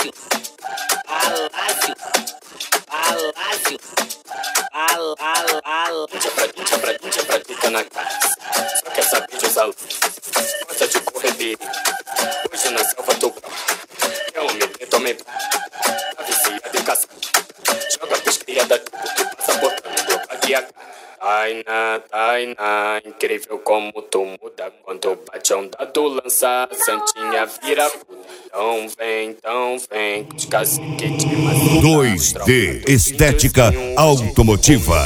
Palácio, palácio, palácio, Índia pra quem tá na casa. Só quer saber de usar luz. Gosta de correr perigo. Hoje na selva tô pronto. É um menino, tomei pra. Tá viciado em caçar. Joga pros criada tudo que passa botando droga aqui a cara. Tainá, incrível como tu muda. Quando bate a onda do lança, Santinha vira puta. Então vem, com os caciques de macio. 2D Estética Automotiva.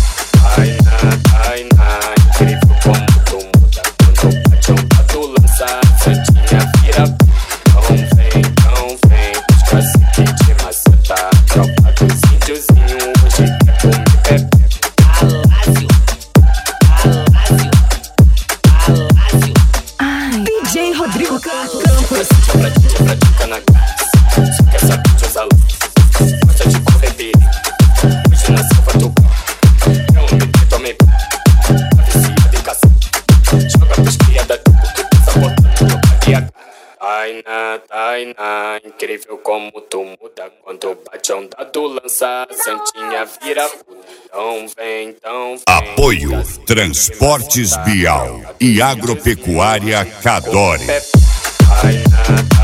Tainá, incrível como tu muda. Quando bate a onda do lança, Santinha vira puta. Então vem, com os caciques de maceta. Tropa dos índiozinhos, hoje quer comer pepe. palácio, palácio, palácio. DJ Rodrigo Campos. Pra dica na casa. Só quer saber de usar luz. Gosta de correr perigo. Hoje na selva tô pronto. É um menino, tomei pra. Tá viciado em caçar. Joga pros criada tudo que passa botando droga aqui a cara. Tainá, incrível como tu muda. Quando bate a onda do lança, Santinha vira puta. Então vem. Apoio Transportes Bial e Agropecuária Cadore. Tainá.